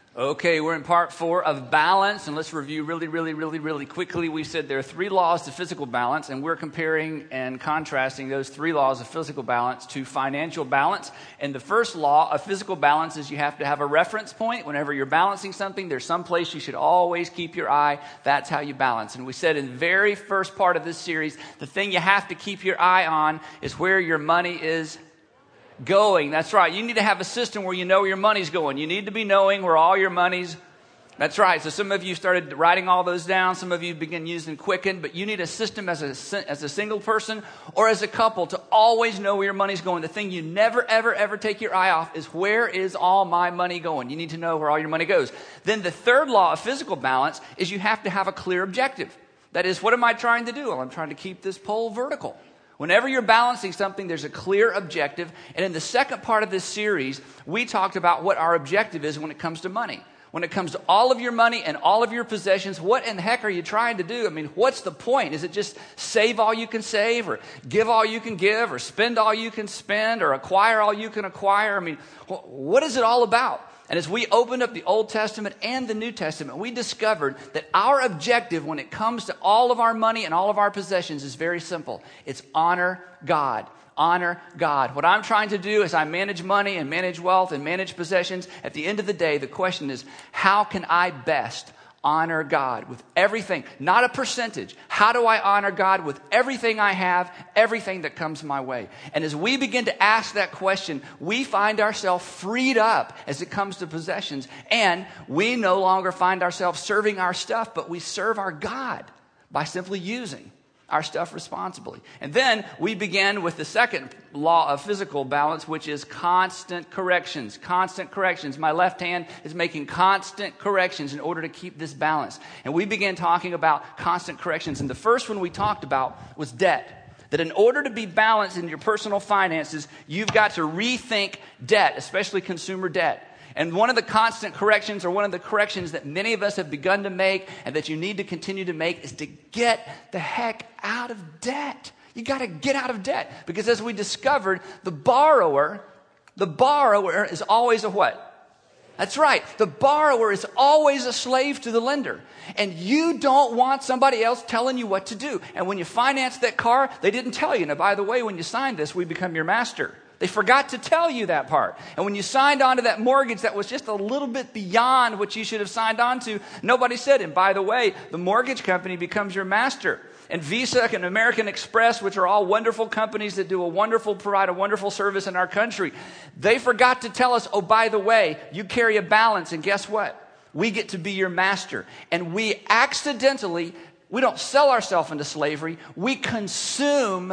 Okay, we're in part 4 of balance, and let's review really quickly. We said there are 3 laws to physical balance, and we're comparing and contrasting those 3 laws of physical balance to financial balance. And the first law of physical balance is you have to have a reference point. Whenever you're balancing something, there's some place you should always keep your eye. That's how you balance. And we said in the very first part of this series, the thing you have to keep your eye on is where your money is going. That's right. You need to have a system where you know where your money's going. You need to be knowing where all your money's. That's right. So some of you started writing all those down. Some of you begin using Quicken, but you need a system as a single person or as a couple to always know where your money's going. The thing you never, ever take your eye off is where is all my money going? You need to know where all your money goes. Then the third law of physical balance is you have to have a clear objective. That is, what am I trying to do? Well, I'm trying to keep this pole vertical. Whenever you're balancing something, there's a clear objective. And in the second part of this series, we talked about what our objective is when it comes to money. When it comes to all of your money and all of your possessions, what in the heck are you trying to do? I mean, what's the point? Is it just save all you can save, or give all you can give, or spend all you can spend, or acquire all you can acquire? I mean, what is it all about? And as we opened up the Old Testament and the New Testament, we discovered that our objective when it comes to all of our money and all of our possessions is very simple. It's honor God. Honor God. What I'm trying to do as I manage money and manage wealth and manage possessions, at the end of the day, the question is, how can I best honor God with everything? Not a percentage. How do I honor God with everything I have, everything that comes my way? And as we begin to ask that question, we find ourselves freed up as it comes to possessions. And we no longer find ourselves serving our stuff, but we serve our God by simply using our stuff responsibly. And then we began with the second law of physical balance, which is constant corrections. Constant corrections. My left hand is making constant corrections in order to keep this balance. And we began talking about constant corrections. And the first one we talked about was debt. That in order to be balanced in your personal finances, you've got to rethink debt, especially consumer debt. And one of the constant corrections, or one of the corrections that many of us have begun to make and that you need to continue to make, is to get the heck out of debt. You got to get out of debt. Because as we discovered, the borrower is always a what? That's right. The borrower is always a slave to the lender. And you don't want somebody else telling you what to do. And when you finance that car, they didn't tell you. Now, by the way, when you signed this, we become your master. They forgot to tell you that part. And when you signed on to that mortgage that was just a little bit beyond what you should have signed on to, nobody said, and by the way, the mortgage company becomes your master. And Visa and American Express, which are all wonderful companies that provide a wonderful service in our country, they forgot to tell us, oh, by the way, you carry a balance, and guess what? We get to be your master. And we don't sell ourselves into slavery. We consume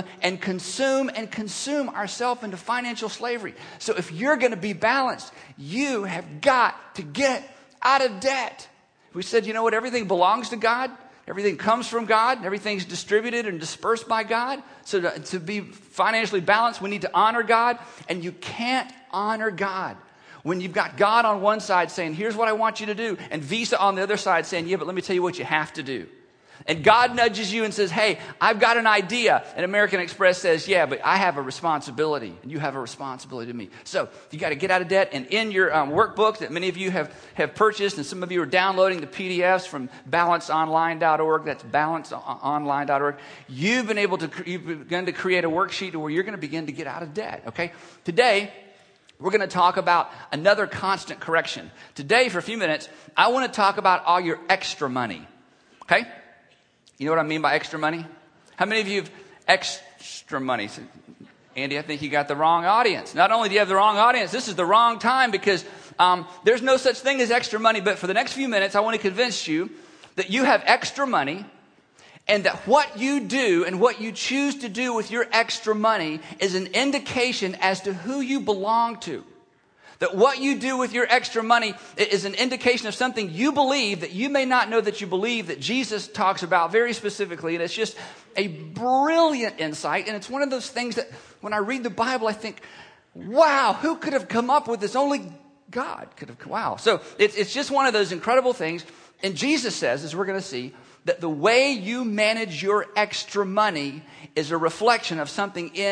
ourselves into financial slavery. So if you're going to be balanced, you have got to get out of debt. We said, you know what? Everything belongs to God. Everything comes from God. Everything's distributed and dispersed by God. So to be financially balanced, we need to honor God. And you can't honor God when you've got God on one side saying, here's what I want you to do, and Visa on the other side saying, yeah, but let me tell you what you have to do. And God nudges you and says, hey, I've got an idea. And American Express says, yeah, but I have a responsibility. And you have a responsibility to me. So you got to get out of debt. And in your workbook that many of you have purchased, and some of you are downloading the PDFs from balanceonline.org. That's balanceonline.org. You've begun to create a worksheet where you're going to begin to get out of debt. Okay? Today, we're going to talk about another constant correction. Today, for a few minutes, I want to talk about all your extra money. Okay? You know what I mean by extra money? How many of you have extra money? So, Andy, I think you got the wrong audience. Not only do you have the wrong audience, this is the wrong time because there's no such thing as extra money. But for the next few minutes, I want to convince you that you have extra money and that what you do and what you choose to do with your extra money is an indication as to who you belong to. That what you do with your extra money is an indication of something you believe that you may not know that you believe, that Jesus talks about very specifically. And it's just a brilliant insight. And it's one of those things that when I read the Bible, I think, wow, who could have come up with this? Only God could have. Wow. So it's just one of those incredible things. And Jesus says, as we're going to see, that the way you manage your extra money is a reflection of something in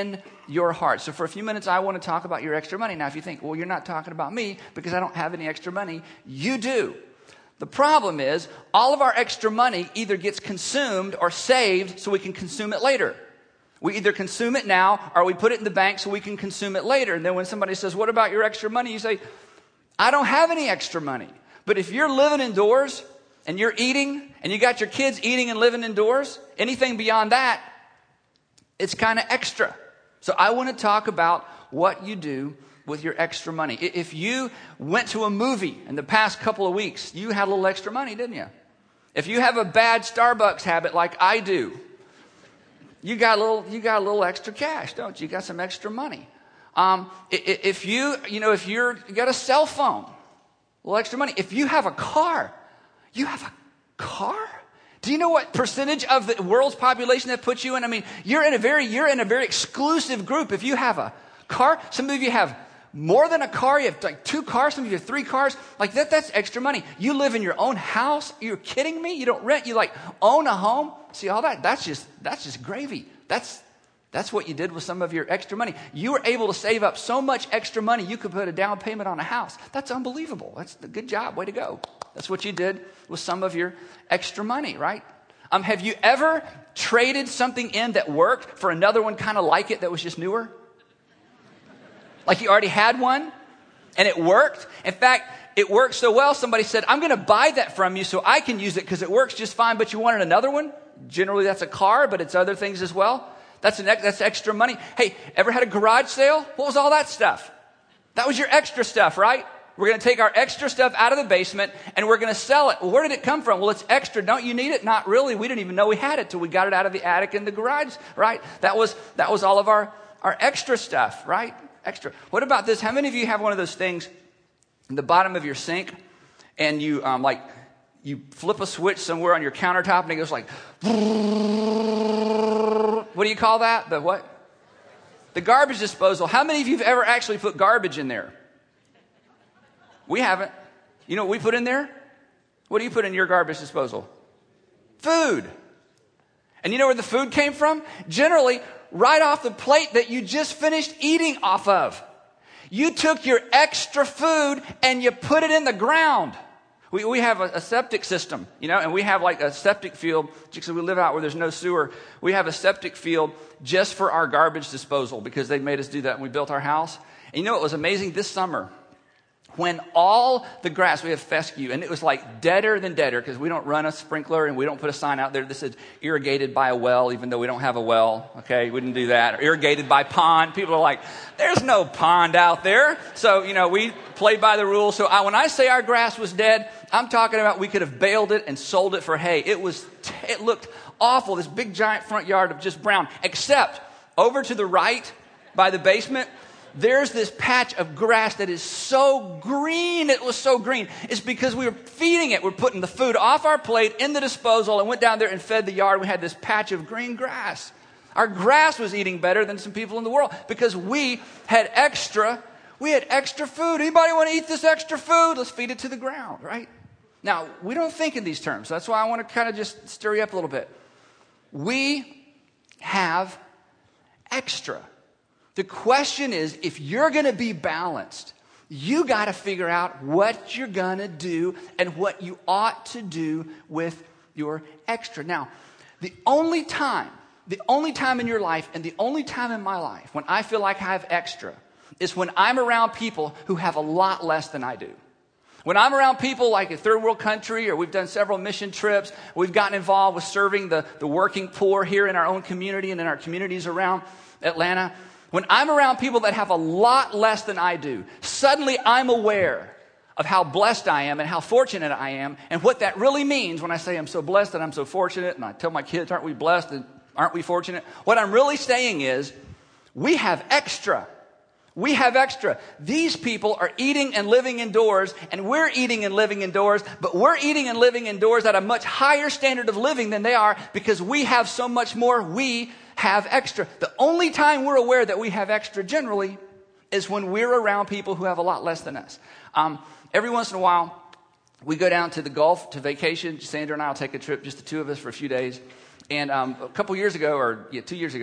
your heart. So for a few minutes, I want to talk about your extra money. Now, if you think, well, you're not talking about me because I don't have any extra money, you do. The problem is all of our extra money either gets consumed or saved so we can consume it later. We either consume it now or we put it in the bank so we can consume it later. And then when somebody says, what about your extra money? You say, I don't have any extra money. But if you're living indoors and you're eating and you got your kids eating and living indoors, anything beyond that, it's kind of extra. So I want to talk about what you do with your extra money. If you went to a movie in the past couple of weeks, you had a little extra money, didn't you? If you have a bad Starbucks habit like I do, you got a little extra cash, don't you? You got some extra money. If you got a cell phone, a little extra money. If you have a car, you have a car? Do you know what percentage of the world's population that puts you in? I mean, you're in a very exclusive group. If you have a car, some of you have more than a car. You have like 2 cars. Some of you have 3 cars. Like that's extra money. You live in your own house. You're kidding me? You don't rent. You like own a home. See all that? That's just gravy. That's what you did with some of your extra money. You were able to save up so much extra money you could put a down payment on a house. That's unbelievable. That's a good job. Way to go. That's what you did with some of your extra money, right? Have you ever traded something in that worked for another one kind of like it that was just newer? Like you already had one and it worked. In fact, it worked so well, somebody said, I'm going to buy that from you so I can use it because it works just fine, but you wanted another one? Generally, that's a car, but it's other things as well. That's extra money. Hey, ever had a garage sale? What was all that stuff? That was your extra stuff, right? We're going to take our extra stuff out of the basement and we're going to sell it. Well, where did it come from? Well, it's extra. Don't you need it? Not really. We didn't even know we had it till we got it out of the attic in the garage, right? That was all of our extra stuff, right? Extra. What about this? How many of you have one of those things in the bottom of your sink and you you flip a switch somewhere on your countertop and it goes like, what do you call that? The what? The garbage disposal. How many of you have ever actually put garbage in there? We haven't. You know what we put in there? What do you put in your garbage disposal? Food. And you know where the food came from? Generally, right off the plate that you just finished eating off of. You took your extra food and you put it in the ground. We have a septic system, and we have like a septic field, because we live out where there's no sewer. We have a septic field just for our garbage disposal because they made us do that when we built our house. And you know what was amazing? This summer, when all the grass, we have fescue, and it was like deader than deader because we don't run a sprinkler and we don't put a sign out there that says irrigated by a well, even though we don't have a well, okay? We didn't do that. Or irrigated by pond. People are like, there's no pond out there. So, we play by the rules. So when I say our grass was dead, I'm talking about we could have baled it and sold it for hay. It looked awful, this big giant front yard of just brown, except over to the right by the basement, there's this patch of grass that is so green. It was so green. It's because we were feeding it. We're putting the food off our plate in the disposal and went down there and fed the yard. We had this patch of green grass. Our grass was eating better than some people in the world because we had extra food. Anybody want to eat this extra food? Let's feed it to the ground, right? Now, we don't think in these terms. That's why I want to kind of just stir you up a little bit. We have extra. The question is, if you're going to be balanced, you got to figure out what you're going to do and what you ought to do with your extra. Now, the only time in your life and the only time in my life when I feel like I have extra is when I'm around people who have a lot less than I do. When I'm around people like a third world country, or we've done several mission trips, we've gotten involved with serving the working poor here in our own community and in our communities around Atlanta. When I'm around people that have a lot less than I do, suddenly I'm aware of how blessed I am and how fortunate I am and what that really means when I say I'm so blessed and I'm so fortunate. And I tell my kids, aren't we blessed and aren't we fortunate? What I'm really saying is we have extra. We have extra. These people are eating and living indoors, and we're eating and living indoors, but we're eating and living indoors at a much higher standard of living than they are because we have so much more. We have extra. The only time we're aware that we have extra generally is when we're around people who have a lot less than us. Every once in a while, we go down to the Gulf to vacation. Sandra and I will take a trip, just the two of us, for a few days. And a couple years ago, 2 years ago,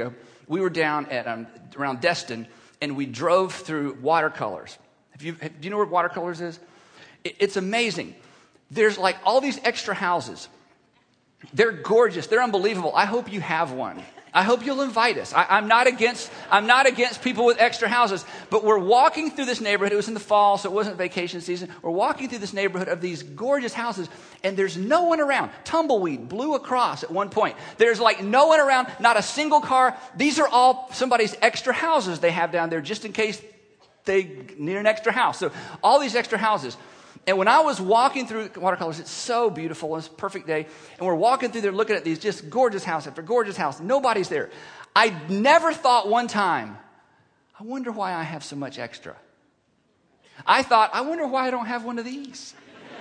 we were down at around Destin, and we drove through Watercolors. Do you know where Watercolors is? It's amazing. There's like all these extra houses. They're gorgeous. They're unbelievable. I hope you have one. I hope you'll invite us. I'm not against people with extra houses, but we're walking through this neighborhood. It was in the fall, so it wasn't vacation season. We're walking through this neighborhood of these gorgeous houses, and there's no one around. Tumbleweed blew across at one point. There's like no one around, not a single car. These are all somebody's extra houses they have down there just in case they need an extra house. So all these extra houses. And when I was walking through Watercolors, it's so beautiful. It's a perfect day. And we're walking through there looking at these just gorgeous house after gorgeous house. Nobody's there. I never thought one time, I wonder why I have so much extra. I thought, I wonder why I don't have one of these.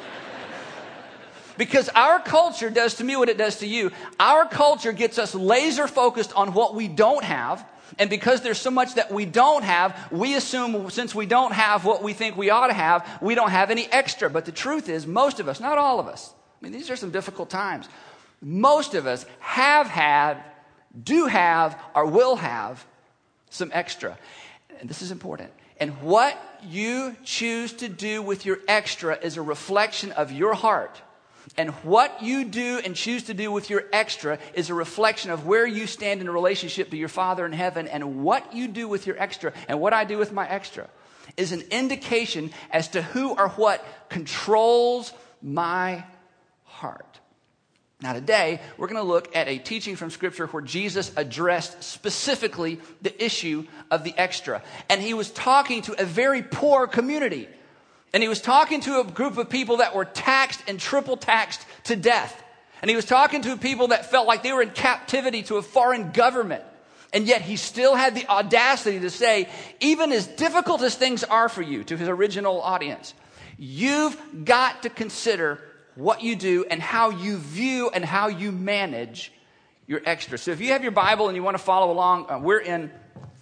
Because our culture does to me what it does to you. Our culture gets us laser focused on what we don't have. And because there's so much that we don't have, we assume since we don't have what we think we ought to have, we don't have any extra. But the truth is, most of us, not all of us, I mean, these are some difficult times. Most of us have had, do have, or will have some extra. And this is important. And what you choose to do with your extra is a reflection of your heart. And what you do and choose to do with your extra is a reflection of where you stand in a relationship to your Father in heaven. And what you do with your extra and what I do with my extra is an indication as to who or what controls my heart. Now today, we're going to look at a teaching from Scripture where Jesus addressed specifically the issue of the extra. And he was talking to a very poor community. And he was talking to a group of people that were taxed and triple taxed to death. And he was talking to people that felt like they were in captivity to a foreign government. And yet he still had the audacity to say, even as difficult as things are for you, to his original audience, you've got to consider what you do and how you view and how you manage your extra. So if you have your Bible and you want to follow along, we're in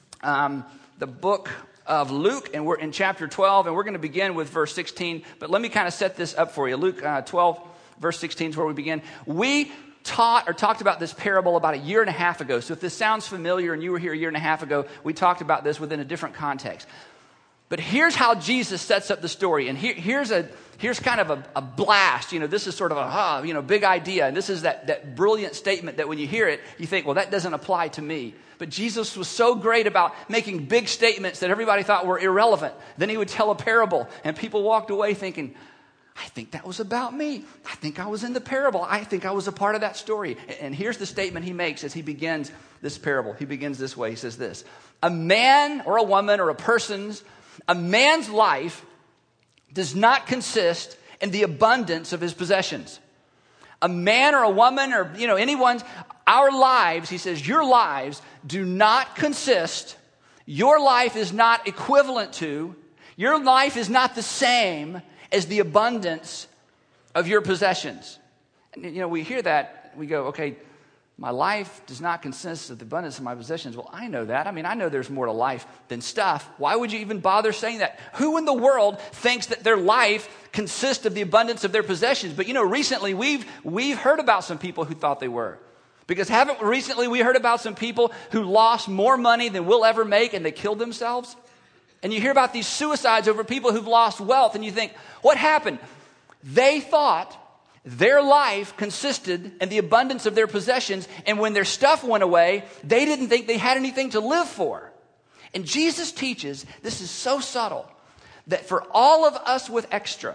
the book of Luke, and we're in chapter 12, and we're going to begin with verse 16. But let me kind of set this up for you. Luke 12, verse 16 is where we begin. We talked about this parable about a year and a half ago. So if this sounds familiar and you were here a year and a half ago, we talked about this within a different context. But here's how Jesus sets up the story. And here's kind of a blast. You know, this is sort of a big idea. And this is that brilliant statement that when you hear it, you think, well, that doesn't apply to me. But Jesus was so great about making big statements that everybody thought were irrelevant. Then he would tell a parable, and people walked away thinking, I think that was about me. I think I was in the parable. I think I was a part of that story. And here's the statement he makes as he begins this parable. He begins this way. He says this: a man or a woman or a man's life does not consist in the abundance of his possessions. A man or a woman or, anyone's, our lives, he says, your lives do not consist, your life is not equivalent to, your life is not the same as the abundance of your possessions. And, we hear that, we go, okay, my life does not consist of the abundance of my possessions. Well, I know that. I mean, I know there's more to life than stuff. Why would you even bother saying that? Who in the world thinks that their life consists of the abundance of their possessions? But, recently we've heard about some people who thought they were. Because haven't recently we heard about some people who lost more money than we'll ever make and they killed themselves? And you hear about these suicides over people who've lost wealth and you think, what happened? They thought their life consisted in the abundance of their possessions, and when their stuff went away, they didn't think they had anything to live for. And Jesus teaches, this is so subtle, that for all of us with extra,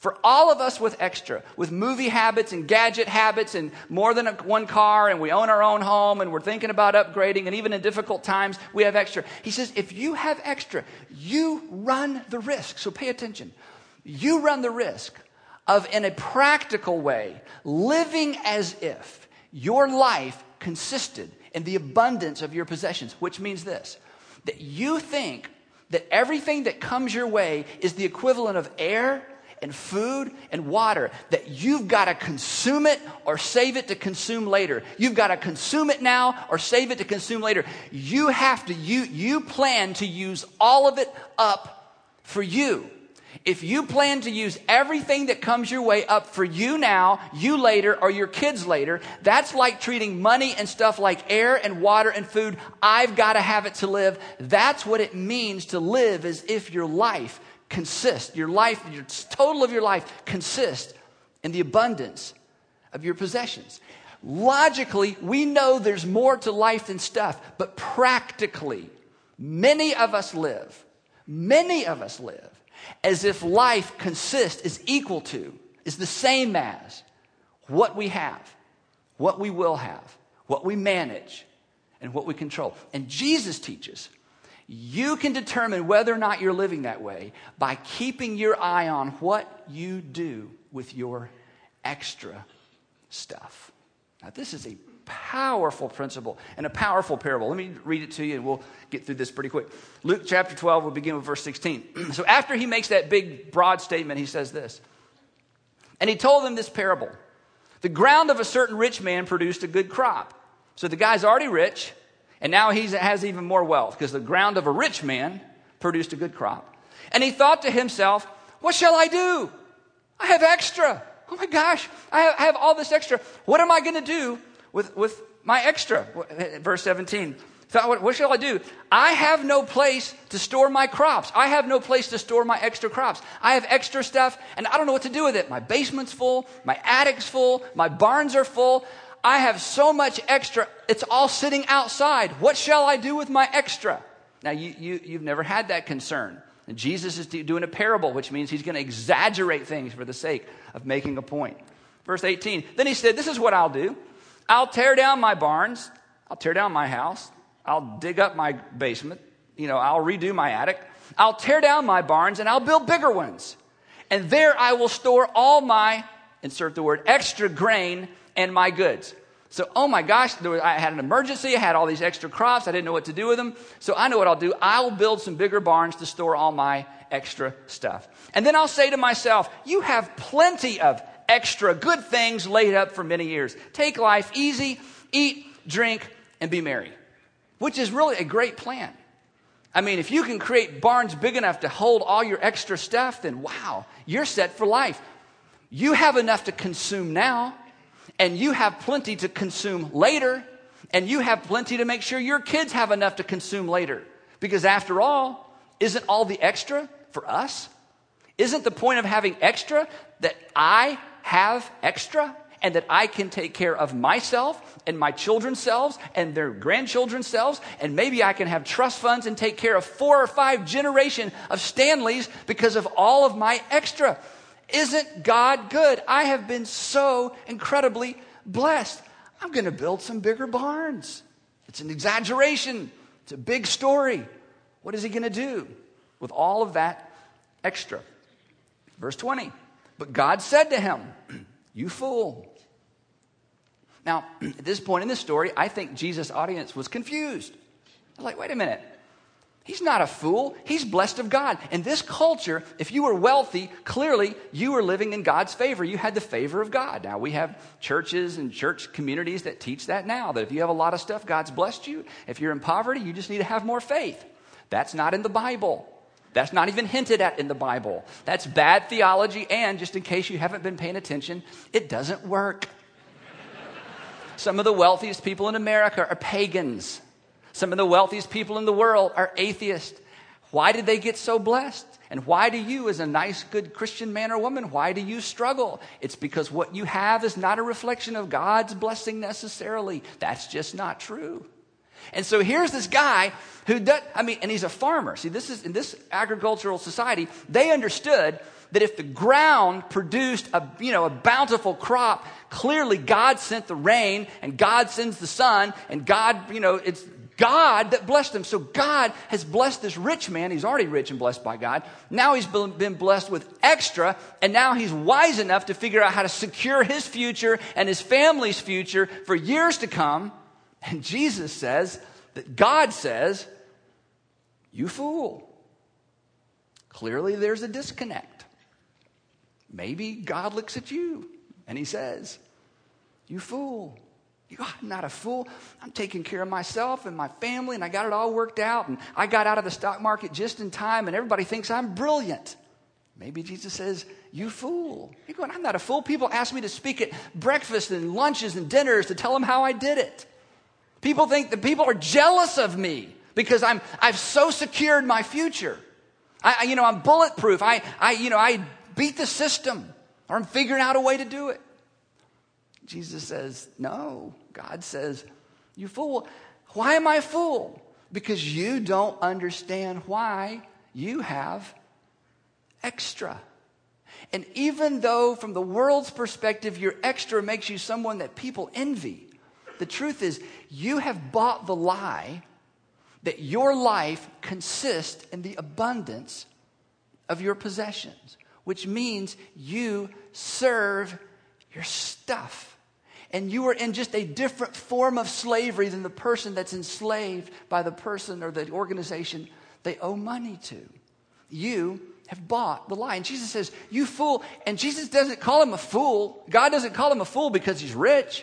with movie habits and gadget habits and more than one car, and we own our own home and we're thinking about upgrading, and even in difficult times, we have extra. He says, if you have extra, you run the risk. So pay attention. You run the risk of, in a practical way, living as if your life consisted in the abundance of your possessions, which means this, that you think that everything that comes your way is the equivalent of air and food and water, that you've got to consume it or save it to consume later. You've got to consume it now or save it to consume later. You plan to use all of it up for you. If you plan to use everything that comes your way up for you now, you later, or your kids later, that's like treating money and stuff like air and water and food. I've got to have it to live. That's what it means to live, as if your life consists, your total of your life consists in the abundance of your possessions. Logically, we know there's more to life than stuff, but practically, many of us live as if life consists, is equal to, is the same as what we have, what we will have, what we manage, and what we control. And Jesus teaches you can determine whether or not you're living that way by keeping your eye on what you do with your extra stuff. Now, this is a powerful principle and a powerful parable. Let me read it to you and we'll get through this pretty quick. Luke chapter 12, we'll begin with verse 16. So after he makes that big, broad statement, he says this. And he told them this parable. The ground of a certain rich man produced a good crop. So the guy's already rich, and now he has even more wealth because the ground of a rich man produced a good crop. And he thought to himself, what shall I do? I have extra. Oh my gosh, I have all this extra. What am I going to do with my extra? Verse 17. Thought, what shall I do? I have no place to store my crops. I have no place to store my extra crops. I have extra stuff, and I don't know what to do with it. My basement's full. My attic's full. My barns are full. I have so much extra. It's all sitting outside. What shall I do with my extra? Now, you've never had that concern. And Jesus is doing a parable, which means he's going to exaggerate things for the sake of making a point. Verse 18, then he said, this is what I'll do. I'll tear down my barns. I'll tear down my house. I'll dig up my basement. I'll redo my attic. I'll tear down my barns and I'll build bigger ones. And there I will store all my, insert the word, extra grain and my goods. So, oh my gosh, I had an emergency. I had all these extra crops. I didn't know what to do with them. So I know what I'll do. I'll build some bigger barns to store all my extra stuff. And then I'll say to myself, you have plenty of extra good things laid up for many years. Take life easy, eat, drink, and be merry. Which is really a great plan. I mean, if you can create barns big enough to hold all your extra stuff, then wow, you're set for life. You have enough to consume now. And you have plenty to consume later. And you have plenty to make sure your kids have enough to consume later. Because after all, isn't all the extra for us? Isn't the point of having extra that I have extra and that I can take care of myself and my children's selves and their grandchildren's selves, and maybe I can have trust funds and take care of 4 or 5 generations of Stanleys because of all of my extra? Isn't God good? I have been so incredibly blessed. I'm going to build some bigger barns. It's an exaggeration. It's a big story. What is he going to do with all of that extra? Verse 20. But God said to him, you fool. Now, at this point in the story, I think Jesus' audience was confused. They're like, wait a minute. He's not a fool. He's blessed of God. In this culture, if you were wealthy, clearly you were living in God's favor. You had the favor of God. Now, we have churches and church communities that teach that now, that if you have a lot of stuff, God's blessed you. If you're in poverty, you just need to have more faith. That's not in the Bible. That's not even hinted at in the Bible. That's bad theology, and just in case you haven't been paying attention, it doesn't work. Some of the wealthiest people in America are pagans. Some of the wealthiest people in the world are atheists. Why did they get so blessed? And why do you, as a nice, good Christian man or woman, why do you struggle? It's because what you have is not a reflection of God's blessing necessarily. That's just not true. And so here's this guy who does, and he's a farmer. See, this is in this agricultural society, they understood that if the ground produced a bountiful crop, clearly God sent the rain and God sends the sun and God, it's God that blessed him. So God has blessed this rich man. He's already rich and blessed by God. Now he's been blessed with extra, and now he's wise enough to figure out how to secure his future and his family's future for years to come. And Jesus says that God says, you fool. Clearly there's a disconnect. Maybe God looks at you and he says, you fool. I'm not a fool. I'm taking care of myself and my family, and I got it all worked out, and I got out of the stock market just in time, and everybody thinks I'm brilliant. Maybe Jesus says, you fool. You're going, I'm not a fool. People ask me to speak at breakfast and lunches and dinners to tell them how I did it. People think that people are jealous of me because I've so secured my future. I'm bulletproof. I beat the system, or I'm figuring out a way to do it. Jesus says, no. God says, you fool. Why am I a fool? Because you don't understand why you have extra. And even though from the world's perspective, your extra makes you someone that people envy, the truth is you have bought the lie that your life consists in the abundance of your possessions, which means you serve your stuff. And you are in just a different form of slavery than the person that's enslaved by the person or the organization they owe money to. You have bought the lie. And Jesus says, you fool. And Jesus doesn't call him a fool. God doesn't call him a fool because he's rich.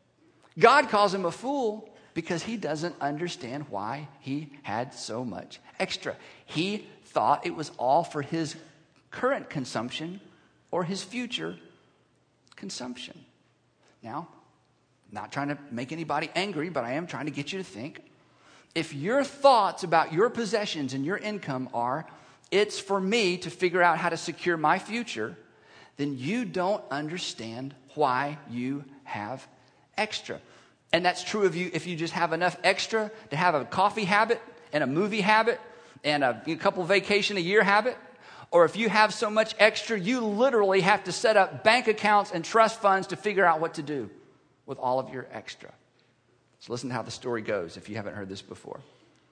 God calls him a fool because he doesn't understand why he had so much extra. He thought it was all for his current consumption or his future consumption. Now, I'm not trying to make anybody angry, but I am trying to get you to think. If your thoughts about your possessions and your income are, it's for me to figure out how to secure my future, then you don't understand why you have extra. And that's true of you if you just have enough extra to have a coffee habit and a movie habit and a couple vacation a year habit. Or if you have so much extra, you literally have to set up bank accounts and trust funds to figure out what to do with all of your extra. So listen to how the story goes if you haven't heard this before.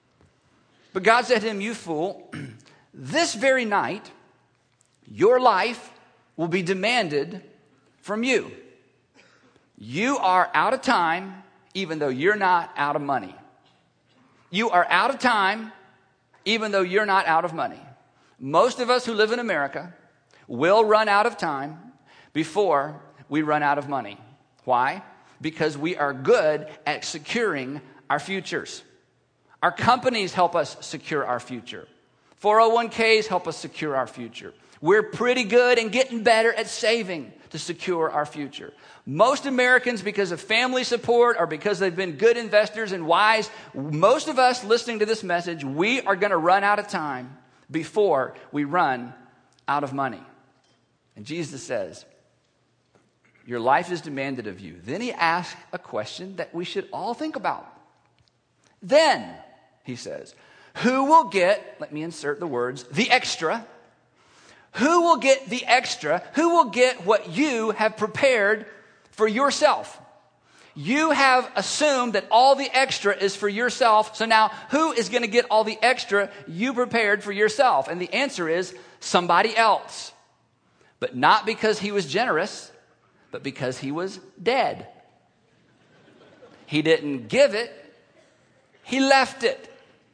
But God said to him, you fool, this very night, your life will be demanded from you. You are out of time, even though you're not out of money. You are out of time, even though you're not out of money. Most of us who live in America will run out of time before we run out of money. Why? Because we are good at securing our futures. Our companies help us secure our future. 401ks help us secure our future. We're pretty good and getting better at saving to secure our future. Most Americans, because of family support or because they've been good investors and wise, most of us listening to this message, we are going to run out of time before we run out of money. And Jesus says, your life is demanded of you. Then he asks a question that we should all think about. Then, he says, who will get, let me insert the words, the extra? Who will get the extra? Who will get what you have prepared for yourself? You have assumed that all the extra is for yourself. So now, who is going to get all the extra you prepared for yourself? And the answer is somebody else. But not because he was generous, but because he was dead. He didn't give it. He left it.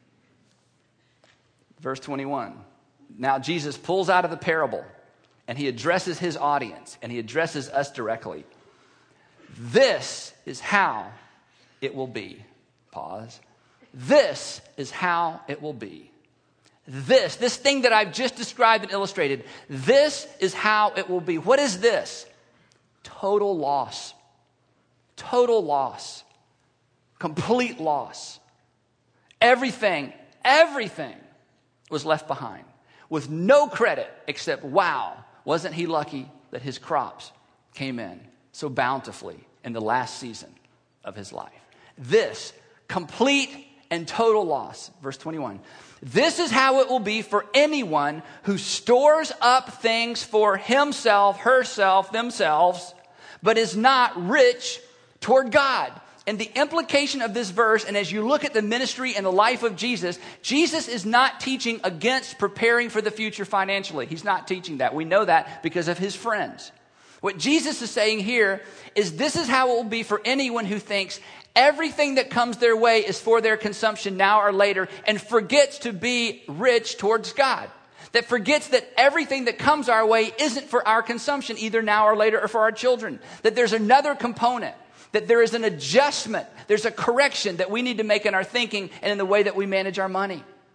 Verse 21. Now Jesus pulls out of the parable and he addresses his audience and he addresses us directly. This is how it will be. Pause. This is how it will be. This thing that I've just described and illustrated, this is how it will be. What is this? Total loss. Total loss. Complete loss. Everything was left behind with no credit except, wow, wasn't he lucky that his crops came in so bountifully in the last season of his life. This complete and total loss. Verse 21. This is how it will be for anyone who stores up things for himself, herself, themselves, but is not rich toward God. And the implication of this verse, and as you look at the ministry and the life of Jesus, Jesus is not teaching against preparing for the future financially. He's not teaching that. We know that because of his friends. What Jesus is saying here is this is how it will be for anyone who thinks everything that comes their way is for their consumption now or later and forgets to be rich towards God. That forgets that everything that comes our way isn't for our consumption either now or later or for our children. That there's another component. That there is an adjustment. There's a correction that we need to make in our thinking and in the way that we manage our money.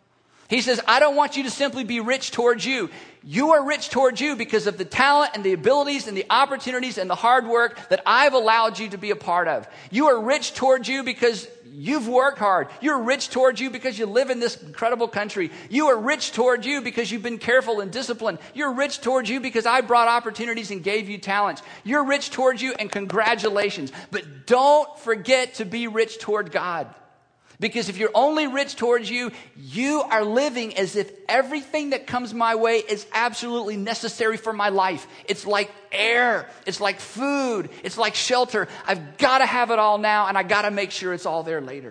He says, I don't want you to simply be rich towards you. You are rich towards you because of the talent and the abilities and the opportunities and the hard work that I've allowed you to be a part of. You are rich towards you because you've worked hard. You're rich towards you because you live in this incredible country. You are rich towards you because you've been careful and disciplined. You're rich towards you because I brought opportunities and gave you talents. You're rich towards you, and congratulations. But don't forget to be rich toward God. Because if you're only rich towards you, you are living as if everything that comes my way is absolutely necessary for my life. It's like air. It's like food. It's like shelter. I've got to have it all now, and I got to make sure it's all there later.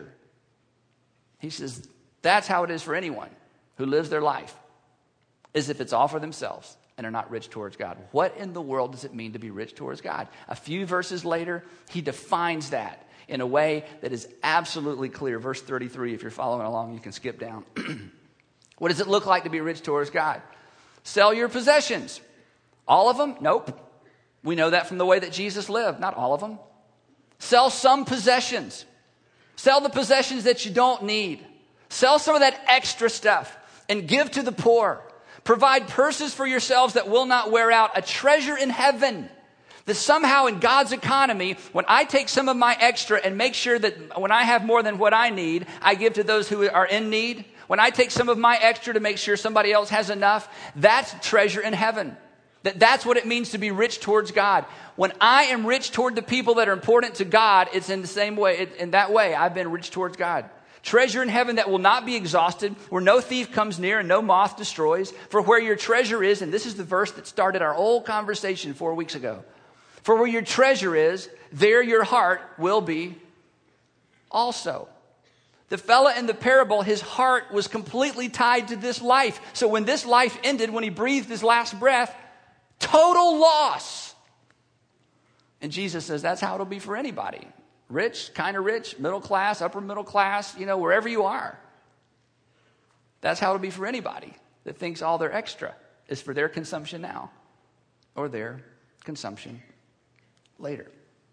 He says that's how it is for anyone who lives their life, as if it's all for themselves and are not rich towards God. What in the world does it mean to be rich towards God? A few verses later, he defines that in a way that is absolutely clear. Verse 33, if you're following along, you can skip down. What does it look like to be rich towards God? Sell your possessions. All of them? Nope. We know that from the way that Jesus lived. Not all of them. Sell some possessions. Sell the possessions that you don't need. Sell some of that extra stuff and give to the poor. Provide purses for yourselves that will not wear out, a treasure in heaven. That somehow in God's economy, when I take some of my extra and make sure that when I have more than what I need, I give to those who are in need. When I take some of my extra to make sure somebody else has enough, that's treasure in heaven. That's what it means to be rich towards God. When I am rich toward the people that are important to God, it's in the same way. In that way, I've been rich towards God. Treasure in heaven that will not be exhausted, where no thief comes near and no moth destroys. For where your treasure is, and this is the verse that started our whole conversation 4 weeks ago. For where your treasure is, there your heart will be also. The fella in the parable, his heart was completely tied to this life. So when this life ended, when he breathed his last breath, total loss. And Jesus says that's how it'll be for anybody. Rich, kind of rich, middle class, upper middle class, wherever you are. That's how it'll be for anybody that thinks all their extra is for their consumption now or their consumption later.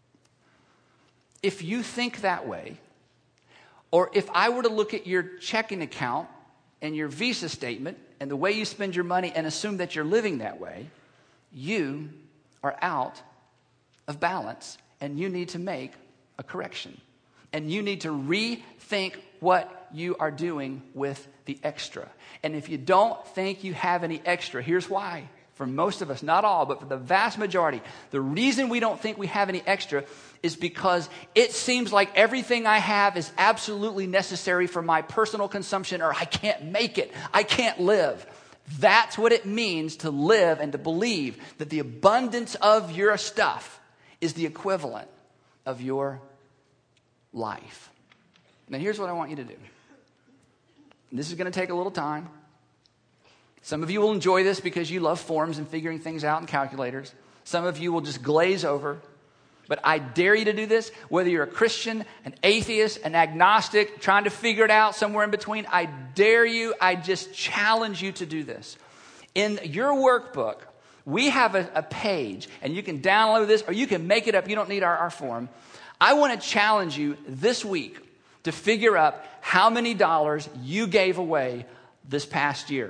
If you think that way, or if I were to look at your checking account and your Visa statement and the way you spend your money and assume that you're living that way, you are out of balance and you need to make a correction. And you need to rethink what you are doing with the extra. And if you don't think you have any extra, here's why. For most of us, not all, but for the vast majority, the reason we don't think we have any extra is because it seems like everything I have is absolutely necessary for my personal consumption, or I can't make it. I can't live. That's what it means to live and to believe that the abundance of your stuff is the equivalent of your life. Now, here's what I want you to do. This is going to take a little time. Some of you will enjoy this because you love forms and figuring things out and calculators. Some of you will just glaze over. But I dare you to do this, whether you're a Christian, an atheist, an agnostic, trying to figure it out somewhere in between. I dare you, I just challenge you to do this. In your workbook, we have a page, and you can download this or you can make it up. You don't need our form. I want to challenge you this week to figure out how many dollars you gave away this past year.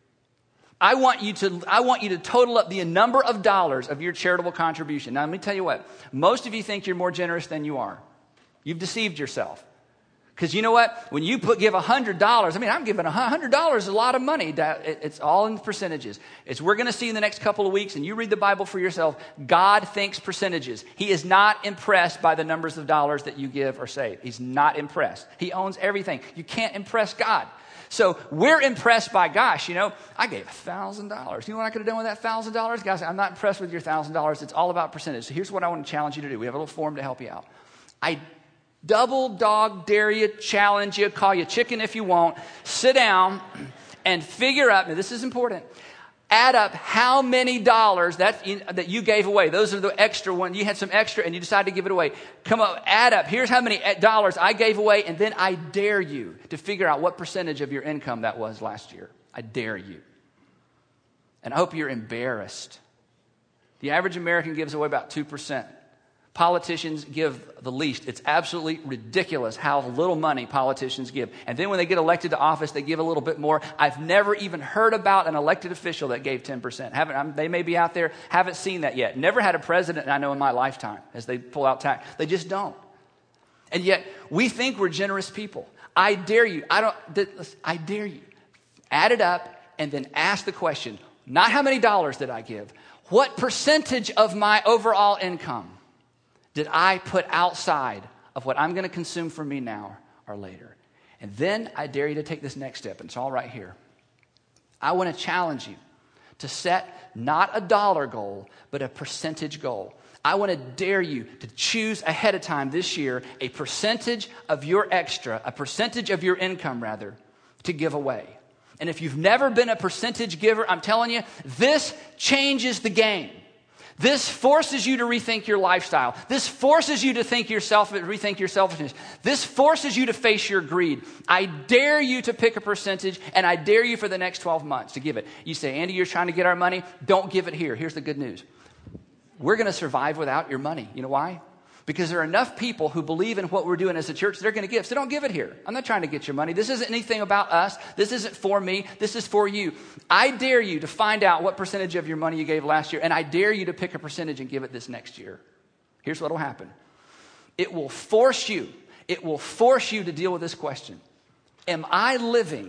I want you to total up the number of dollars of your charitable contribution. Now, let me tell you what. Most of you think you're more generous than you are. You've deceived yourself. Because you know what? When you give $100, I'm giving $100 is a lot of money. It's all in percentages. We're going to see in the next couple of weeks, and you read the Bible for yourself, God thinks percentages. He is not impressed by the numbers of dollars that you give or save. He's not impressed. He owns everything. You can't impress God. So we're impressed by, I gave $1,000. You know what I could have done with that $1,000? Guys, I'm not impressed with your $1,000. It's all about percentage. So here's what I want to challenge you to do. We have a little form to help you out. I double dog dare you, challenge you, call you chicken if you won't. Sit down and figure out, now this is important, add up how many dollars that you gave away. Those are the extra ones. You had some extra and you decided to give it away. Come on, add up. Here's how many dollars I gave away, and then I dare you to figure out what percentage of your income that was last year. I dare you. And I hope you're embarrassed. The average American gives away about 2%. politicians give the least. It's absolutely ridiculous how little money politicians give. And then when they get elected to office, they give a little bit more. I've never even heard about an elected official that gave 10%. They may be out there, haven't seen that yet. Never had a president I know in my lifetime as they pull out tax. They just don't. And yet we think we're generous people. I dare you. I dare you. Add it up and then ask the question, not how many dollars did I give? What percentage of my overall income did I put outside of what I'm going to consume for me now or later? And then I dare you to take this next step, and it's all right here. I want to challenge you to set not a dollar goal, but a percentage goal. I want to dare you to choose ahead of time this year a percentage of your extra, a percentage of your income rather, to give away. And if you've never been a percentage giver, I'm telling you, this changes the game. This forces you to rethink your lifestyle. This forces you to rethink your selfishness. This forces you to face your greed. I dare you to pick a percentage, and I dare you for the next 12 months to give it. You say, Andy, you're trying to get our money. Don't give it here. Here's the good news. We're going to survive without your money. You know why? Because there are enough people who believe in what we're doing as a church, they're going to give. So don't give it here. I'm not trying to get your money. This isn't anything about us. This isn't for me. This is for you. I dare you to find out what percentage of your money you gave last year, and I dare you to pick a percentage and give it this next year. Here's what will happen. It will force you to deal with this question. Am I living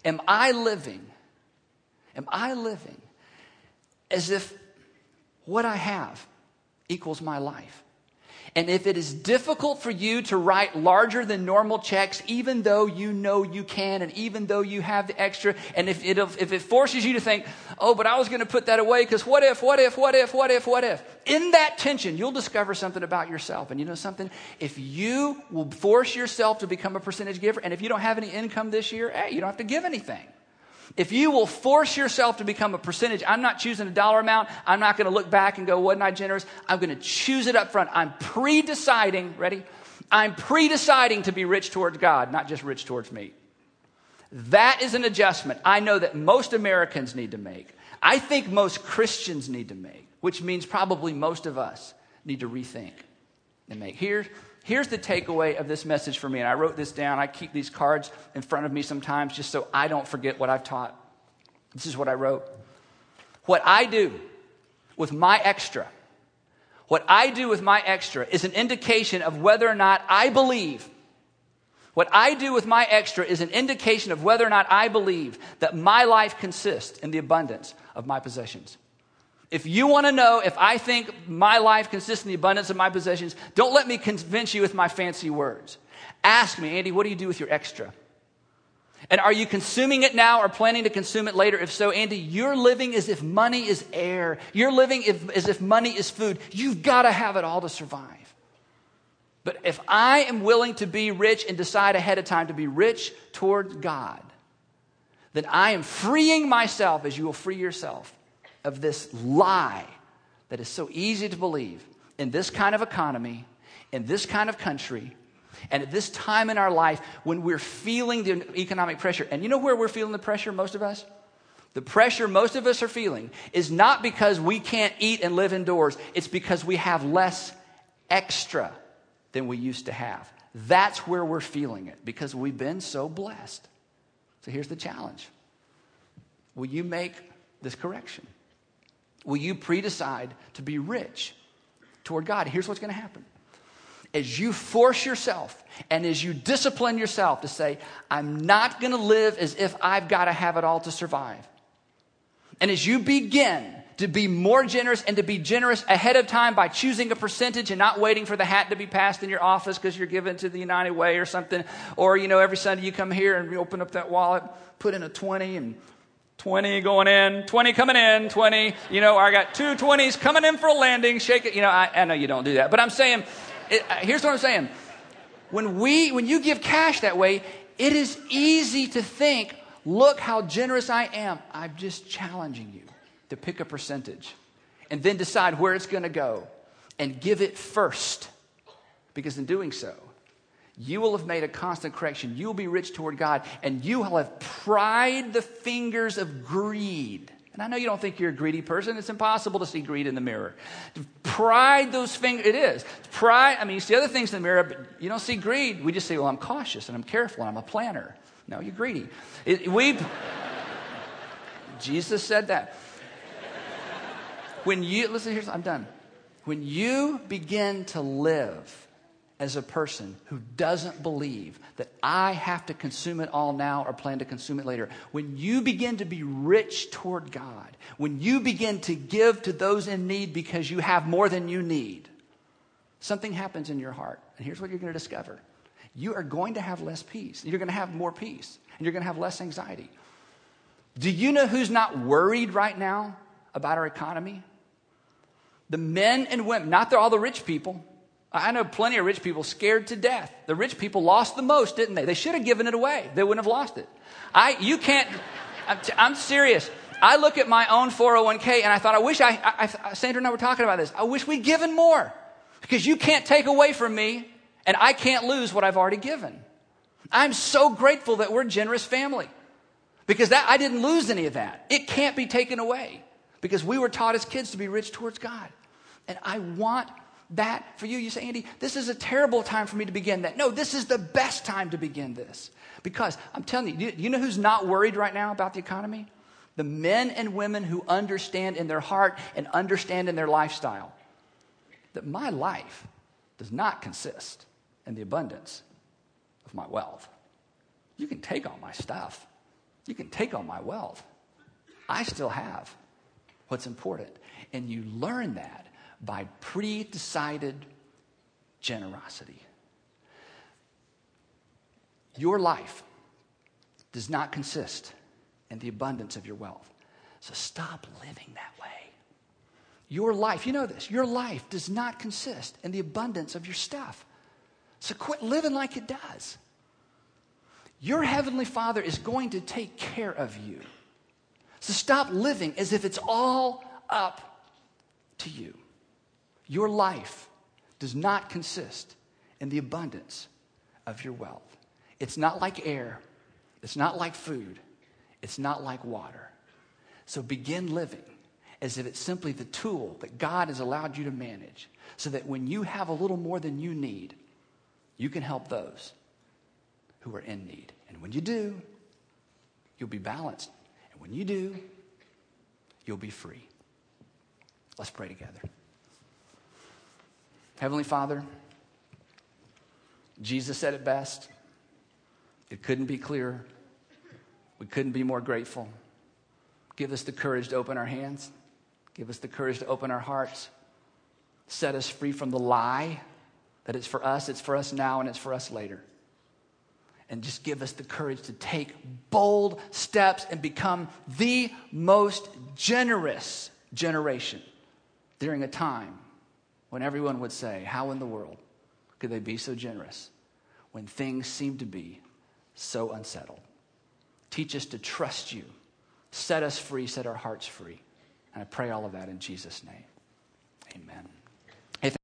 as if what I have equals my life? And if it is difficult for you to write larger than normal checks, even though you know you can, and even though you have the extra, and if it forces you to think, oh, but I was going to put that away because what if? In that tension, you'll discover something about yourself. And you know something? If you will force yourself to become a percentage giver, and if you don't have any income this year, hey, you don't have to give anything. If you will force yourself to become a percentage, I'm not choosing a dollar amount. I'm not going to look back and go, wasn't I generous? I'm going to choose it up front. I'm pre-deciding, ready? I'm pre-deciding to be rich towards God, not just rich towards me. That is an adjustment I know that most Americans need to make. I think most Christians need to make, which means probably most of us need to rethink and make. Here's the takeaway of this message for me, and I wrote this down. I keep these cards in front of me sometimes just so I don't forget what I've taught. This is what I wrote. What I do with my extra is an indication of whether or not I believe. What I do with my extra is an indication of whether or not I believe that my life consists in the abundance of my possessions. If you want to know if I think my life consists in the abundance of my possessions, don't let me convince you with my fancy words. Ask me, Andy, what do you do with your extra? And are you consuming it now or planning to consume it later? If so, Andy, you're living as if money is air. You're living as if money is food. You've got to have it all to survive. But if I am willing to be rich and decide ahead of time to be rich toward God, then I am freeing myself, as you will free yourself, of this lie that is so easy to believe in this kind of economy, in this kind of country, and at this time in our life when we're feeling the economic pressure. And you know where we're feeling the pressure, most of us? The pressure most of us are feeling is not because we can't eat and live indoors. It's because we have less extra than we used to have. That's where we're feeling it because we've been so blessed. So here's the challenge. Will you make this correction? Will you pre-decide to be rich toward God? Here's what's going to happen. As you force yourself and as you discipline yourself to say, I'm not going to live as if I've got to have it all to survive. And as you begin to be more generous and to be generous ahead of time by choosing a percentage and not waiting for the hat to be passed in your office because you're giving to the United Way or something. Or, every Sunday you come here and you open up that wallet, put in a 20 and 20 going in, 20 coming in, 20, I got 2 20s coming in for a landing, shake it. I know you don't do that, but I'm saying, here's what I'm saying. When you give cash that way, it is easy to think, look how generous I am. I'm just challenging you to pick a percentage and then decide where it's going to go and give it first. Because in doing so, you will have made a constant correction. You will be rich toward God, and you will have pried the fingers of greed And I know you don't think you're a greedy person. It's impossible to see greed in the mirror. Pride those fingers, it is. Pride, I mean, you see other things in the mirror, but you don't see greed. We just say, well, I'm cautious and I'm careful and I'm a planner. No, you're greedy. Jesus said that. Listen, I'm done. When you begin to live as a person who doesn't believe that I have to consume it all now or plan to consume it later, when you begin to be rich toward God, when you begin to give to those in need because you have more than you need, something happens in your heart. And here's what you're going to discover. You are going to have less peace. You're going to have more peace. And you're going to have less anxiety. Do you know who's not worried right now about our economy? The men and women, not all the rich people. I know plenty of rich people scared to death. The rich people lost the most, didn't they? They should have given it away. They wouldn't have lost it. I'm serious. I look at my own 401k and I thought, Sandra and I were talking about this. I wish we'd given more because you can't take away from me and I can't lose what I've already given. I'm so grateful that we're a generous family because I didn't lose any of that. It can't be taken away because we were taught as kids to be rich towards God. And I want that for you. You say, Andy, this is a terrible time for me to begin that. No, this is the best time to begin this. Because I'm telling you, you know who's not worried right now about the economy? The men and women who understand in their heart and understand in their lifestyle that my life does not consist in the abundance of my wealth. You can take all my stuff. You can take all my wealth. I still have what's important. And you learn that by pre-decided generosity. Your life does not consist in the abundance of your wealth. So stop living that way. Your life, you know this, your life does not consist in the abundance of your stuff. So quit living like it does. Your Heavenly Father is going to take care of you. So stop living as if it's all up to you. Your life does not consist in the abundance of your wealth. It's not like air. It's not like food. It's not like water. So begin living as if it's simply the tool that God has allowed you to manage so that when you have a little more than you need, you can help those who are in need. And when you do, you'll be balanced. And when you do, you'll be free. Let's pray together. Heavenly Father, Jesus said it best. It couldn't be clearer. We couldn't be more grateful. Give us the courage to open our hands. Give us the courage to open our hearts. Set us free from the lie that it's for us now, and it's for us later. And just give us the courage to take bold steps and become the most generous generation during a time when everyone would say, how in the world could they be so generous when things seem to be so unsettled? Teach us to trust you. Set us free, set our hearts free. And I pray all of that in Jesus' name. Amen.